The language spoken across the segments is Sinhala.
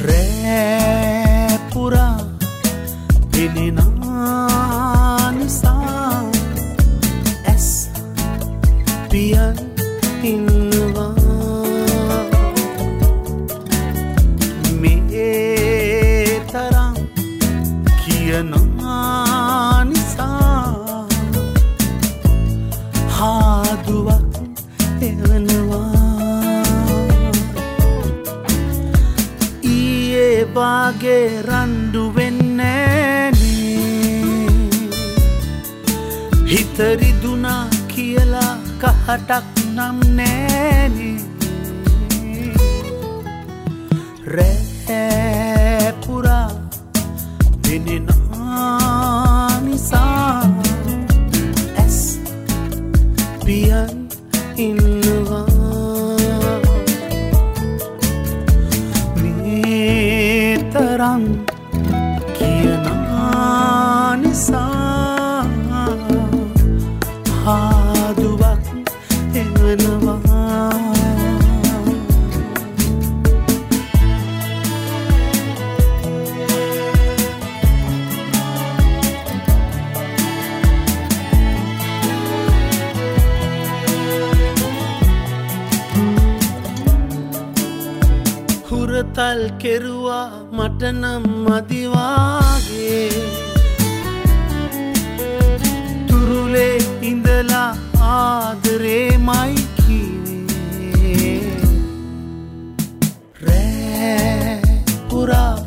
රැපුරා පෙනෙනා නිසා ඇස් පියන් ඉන්නවා මේ තරම් කියනවා නිසා හාදුවක් එවනවා ඊයේ වාගේ රණ්ඩු වෙන්නේ හිත රිදුනා කියලා කහටක් නම් නෑනේ රැපුරා පෙනෙනා නිසා ඇස් පියන් ඉන්නවා මේ තරම් කියනා නිසා හාදුවක් එවනවා හුරතල් කෙරුවා මට නම් මදිවාගේ තුරුලේ ඉඳලා ආදරේමයි කීවේ රැපුරා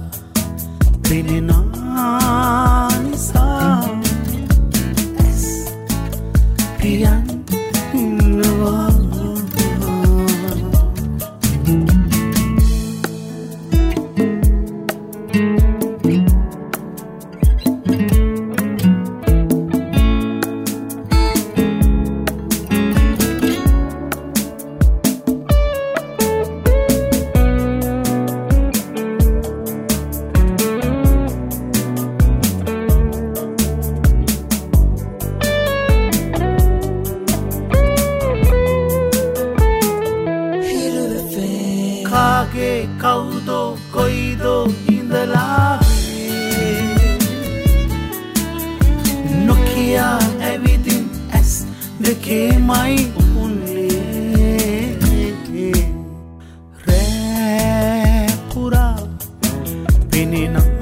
පෙනෙනා නිසා ඇස් පියන් ඉන්නවා කාගේ කවුදෝ කොයිදෝ ඉඳලා නොකියා ඇවිදින් ඇස් දෙකේමයි උන්නේ රැපුරා පෙනෙනා